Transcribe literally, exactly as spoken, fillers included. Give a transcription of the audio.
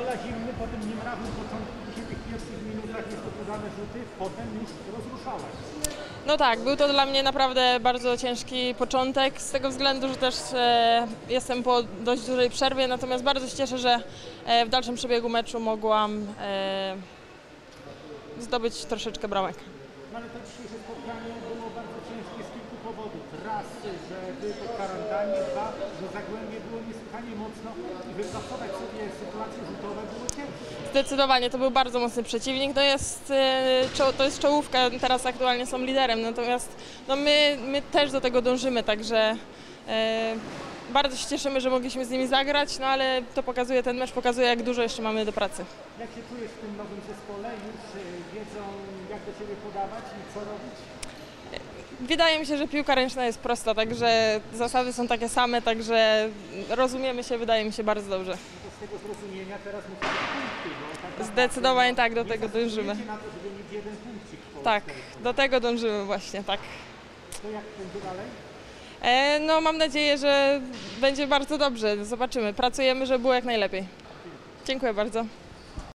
Nikola Zimny po tym niemrawym początku, dzisiaj w tych pierwszych minutach jest to podane rzuty, potem już rozruszałaś. No tak, był to dla mnie naprawdę bardzo ciężki początek, z tego względu, że też e, jestem po dość dużej przerwie, natomiast bardzo się cieszę, że e, w dalszym przebiegu meczu mogłam e, zdobyć troszeczkę bramek. No ale to dzisiejsze spotkanie było bardzo ciężkie z kilku powodów. Raz, że były po kwarantannie, dwa, że Zagłębie było niesłychanie mocno i wypracować sobie sytuacje rzutowe było ciężko. Zdecydowanie, to był bardzo mocny przeciwnik, to jest, e, to jest czołówka, teraz aktualnie są liderem, natomiast no my, my też do tego dążymy, także e, bardzo się cieszymy, że mogliśmy z nimi zagrać, no ale to pokazuje, ten mecz pokazuje, jak dużo jeszcze mamy do pracy. Jak się czujesz w tym nowym zespole? Już wiedzą, jak do Ciebie podawać i co robić? Wydaje mi się, że piłka ręczna jest prosta, także zasady są takie same, także rozumiemy się, wydaje mi się, bardzo dobrze. No to z tego zrozumienia teraz musi być punkty, bo tak Zdecydowanie tak, do tego dążymy. na to, żeby mieć jeden punkcik w Polsce. Tak, do tego dążymy właśnie, tak. To jak będzie dalej? E, no mam nadzieję, że będzie bardzo dobrze, zobaczymy. Pracujemy, żeby było jak najlepiej. Dziękuję bardzo.